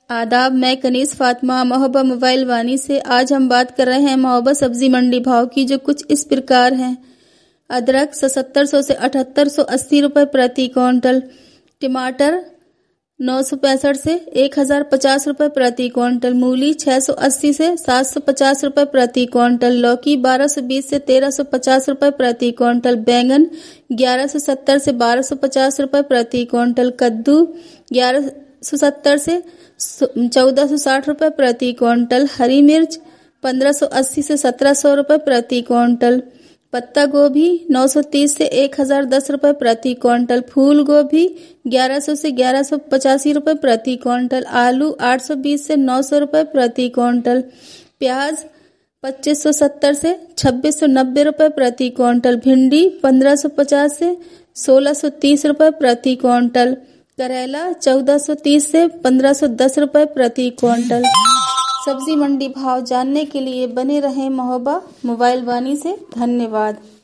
आदाब, मैं कनीज़ फातिमा महोबा मोबाइल वानी से। आज हम बात कर रहे हैं महोबा सब्जी मंडी भाव की, जो कुछ इस प्रकार हैं। अदरक 7700 से 7880 रुपये प्रति क्विंटल। टमाटर 965 से 1050 रुपये प्रति क्विंटल। मूली 680 से 750 रुपये प्रति क्विंटल। लौकी 1220 से 1350 रुपये प्रति क्विंटल। बैंगन 1170 से 1250 रुपये प्रति क्विंटल। कद्दू 1170 से 1460 रुपये प्रति क्विंटल। हरी मिर्च 1580 से 1700 रुपये प्रति क्विंटल। पत्ता गोभी 930 से 1010 रुपये प्रति क्विंटल। फूल गोभी 1100 से 1185 रुपये प्रति क्विंटल। आलू 820 से 900 रुपये प्रति क्विंटल। प्याज 2570 से 2690 रुपये प्रति क्विंटल। भिंडी 1550 से 1630 रुपये प्रति क्विंटल। करेला 1430 से 1510 रुपये प्रति क्विंटल। सब्जी मंडी भाव जानने के लिए बने रहें महोबा मोबाइल वानी से। धन्यवाद।